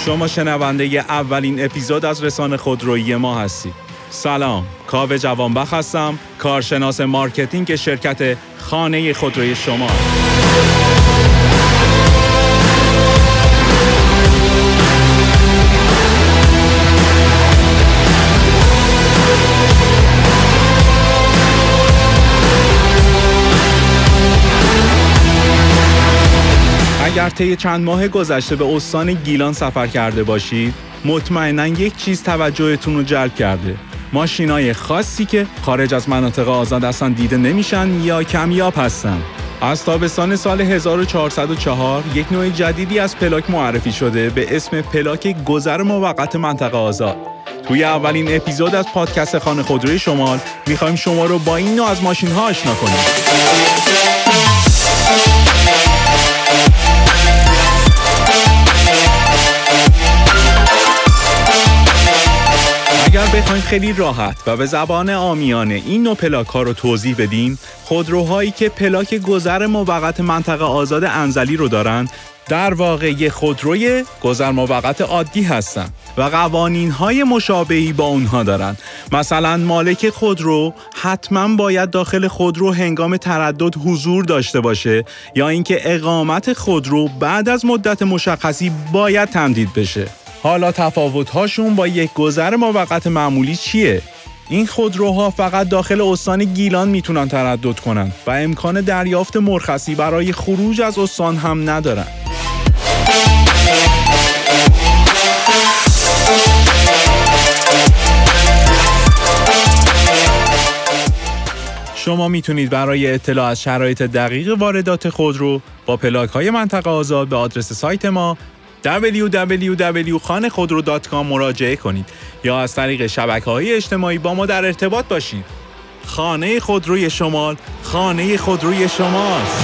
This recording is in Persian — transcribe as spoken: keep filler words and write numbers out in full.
شما شنونده ی اولین اپیزود از رسانه خودرویی ما هستید. سلام، کاوه جوانبخت هستم، کارشناس مارکتینگ شرکت خانه خودروی شما. اگر طی چند ماه گذشته به استان گیلان سفر کرده باشید، مطمئناً یک چیز توجهتون رو جلب کرده. ماشینای خاصی که خارج از مناطق آزاد اصلا دیده نمیشن یا کمیاب هستن. از تابستان سال هزار و چهارصد و چهار یک نوع جدیدی از پلاک معرفی شده به اسم پلاک گذر موقت منطقه آزاد. توی اولین اپیزود از پادکست خانه خودروی شمال میخوایم شما رو با این نوع از ماشین‌ها آشنا کنیم. اگر بخوایم خیلی راحت و به زبان عامیانه این نوع پلاک ها رو توضیح بدیم، خودروهایی که پلاک گذر موقت منطقه آزاد انزلی رو دارن در واقع یک خودروی گذر موقت عادی هستن و قوانین های مشابهی با اونها دارن. مثلا مالک خودرو حتما باید داخل خودرو هنگام تردد حضور داشته باشه یا اینکه اقامت خودرو بعد از مدت مشخصی باید تمدید بشه. حالا تفاوت‌هاشون با یک گذر موقت معمولی چیه؟ این خودروها فقط داخل استان گیلان میتونن تردد کنن و امکان دریافت مرخصی برای خروج از استان هم ندارن. شما میتونید برای اطلاع از شرایط دقیق واردات خودرو با پلاک‌های منطقه آزاد به آدرس سایت ما دبلیو دبلیو دبلیو دات خانه خودرو دات کام مراجعه کنید یا از طریق شبکه‌های اجتماعی با ما در ارتباط باشید. خانه خودروی شمال، خانه خودروی شماست.